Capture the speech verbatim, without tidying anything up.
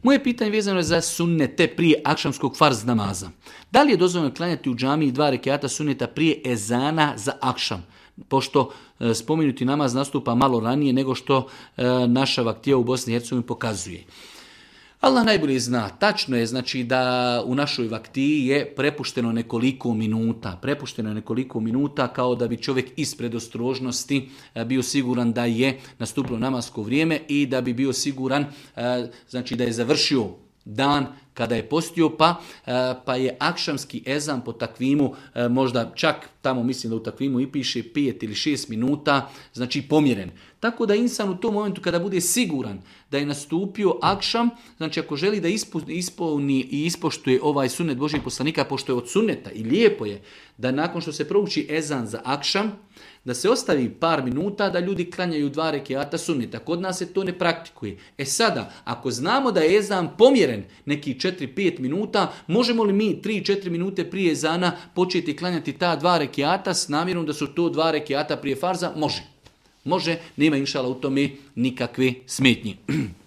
Moje pitanje vezano je za sunnete prije akšamskog farz namaza. Da li je dozvoljeno klanjati u džamiji dva rekata sunneta prije ezana za akšam? Pošto e, spomenuti namaz nastupa malo ranije nego što e, naša vaktija u Bosni i Hercegovini pokazuje. Allah najbolje zna, tačno je znači da u našoj vaktiji je prepušteno nekoliko minuta, prepušteno je nekoliko minuta kao da bi čovjek ispred ostrožnosti bio siguran da je nastupilo namasko vrijeme i da bi bio siguran znači da je završio dan kada je postio, pa, pa je akšamski ezan po takvimu, možda čak tamo mislim da u takvimu i piše pet ili šest minuta, znači pomjeren. Tako da insan u tom momentu kada bude siguran da je nastupio akšam, znači ako želi da ispuni i ispoštuje ovaj sunnet Božjeg poslanika, pošto je od sunneta i lijepo je da nakon što se prouči ezan za akšam, da se ostavi par minuta da ljudi klanjaju dva rekiata sunneta. Kod nas se to ne praktikuje. E sada, ako znamo da je ezan pomjeren neki četiri pet minuta, možemo li mi tri četiri minute prije ezana početi klanjati ta dva rekiata s namjerom da su to dva rekiata prije farza? Može. Može, nema inšala u tome nikakve smetnje.